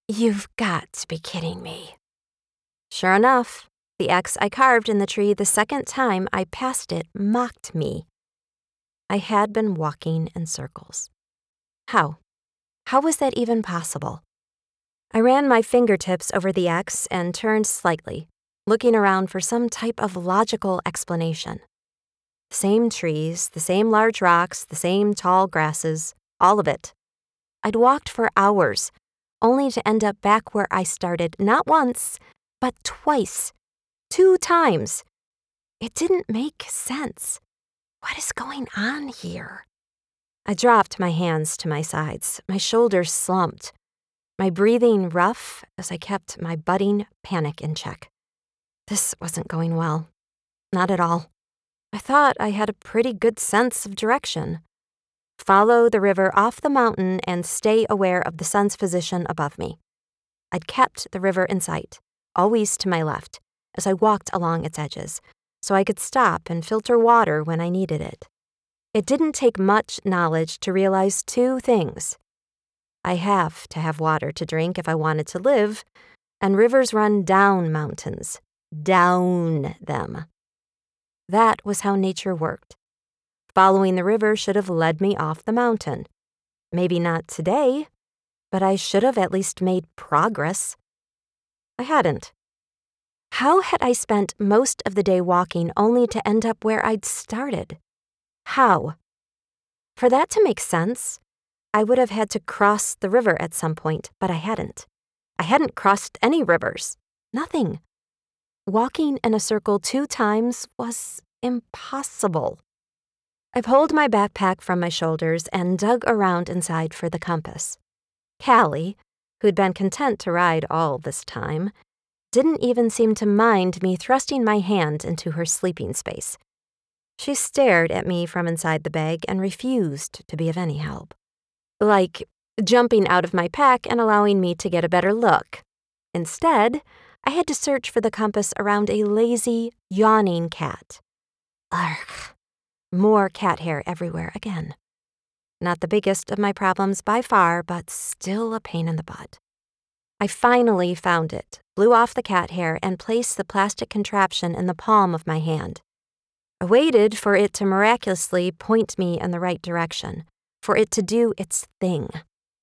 You've got to be kidding me. Sure enough, the X I carved in the tree the second time I passed it mocked me. I had been walking in circles. How? How was that even possible? I ran my fingertips over the X and turned slightly, looking around for some type of logical explanation. The same trees, the same large rocks, the same tall grasses, all of it. I'd walked for hours, only to end up back where I started not once, but twice. 2 times. It didn't make sense. What is going on here? I dropped my hands to my sides, my shoulders slumped, my breathing rough as I kept my budding panic in check. This wasn't going well. Not at all. I thought I had a pretty good sense of direction. Follow the river off the mountain and stay aware of the sun's position above me. I'd kept the river in sight, always to my left, as I walked along its edges, so I could stop and filter water when I needed it. It didn't take much knowledge to realize 2 things. I have to have water to drink if I wanted to live, and rivers run down mountains. Down them. That was how nature worked. Following the river should have led me off the mountain. Maybe not today, but I should have at least made progress. I hadn't. How had I spent most of the day walking only to end up where I'd started? How? For that to make sense, I would have had to cross the river at some point, but I hadn't. I hadn't crossed any rivers. Nothing. Walking in a circle 2 times was impossible. I pulled my backpack from my shoulders and dug around inside for the compass. Callie, who'd been content to ride all this time, didn't even seem to mind me thrusting my hand into her sleeping space. She stared at me from inside the bag and refused to be of any help. Like jumping out of my pack and allowing me to get a better look. Instead, I had to search for the compass around a lazy, yawning cat. Argh. More cat hair everywhere again. Not the biggest of my problems by far, but still a pain in the butt. I finally found it, blew off the cat hair, and placed the plastic contraption in the palm of my hand. I waited for it to miraculously point me in the right direction, for it to do its thing.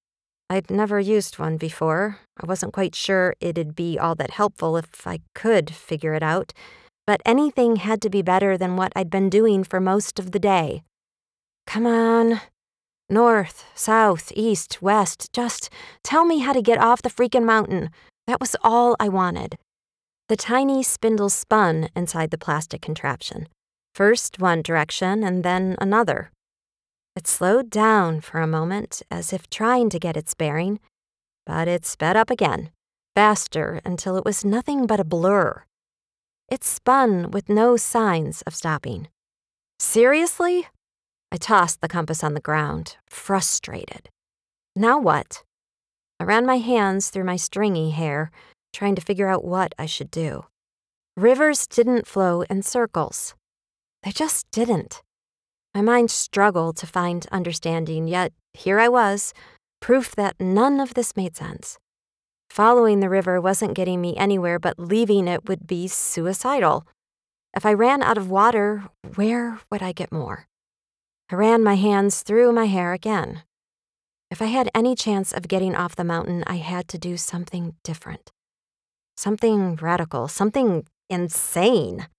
I'd never used one before. I wasn't quite sure it'd be all that helpful if I could figure it out, but anything had to be better than what I'd been doing for most of the day. Come on. North, south, east, west, just tell me how to get off the freaking mountain. That was all I wanted. The tiny spindle spun inside the plastic contraption. First one direction and then another. It slowed down for a moment, as if trying to get its bearing, but it sped up again, faster until it was nothing but a blur. It spun with no signs of stopping. Seriously? I tossed the compass on the ground, frustrated. Now what? I ran my hands through my stringy hair, trying to figure out what I should do. Rivers didn't flow in circles. They just didn't. My mind struggled to find understanding, yet here I was, proof that none of this made sense. Following the river wasn't getting me anywhere, but leaving it would be suicidal. If I ran out of water, where would I get more? I ran my hands through my hair again. If I had any chance of getting off the mountain, I had to do something different. Something radical, something insane.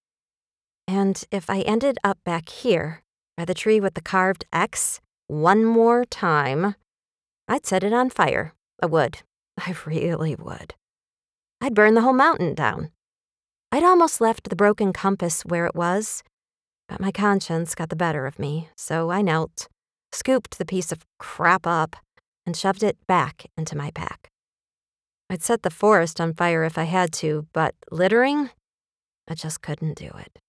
And if I ended up back here, by the tree with the carved X, one more time, I'd set it on fire. I would. I really would. I'd burn the whole mountain down. I'd almost left the broken compass where it was, but my conscience got the better of me, so I knelt, scooped the piece of crap up, and shoved it back into my pack. I'd set the forest on fire if I had to, but littering? I just couldn't do it.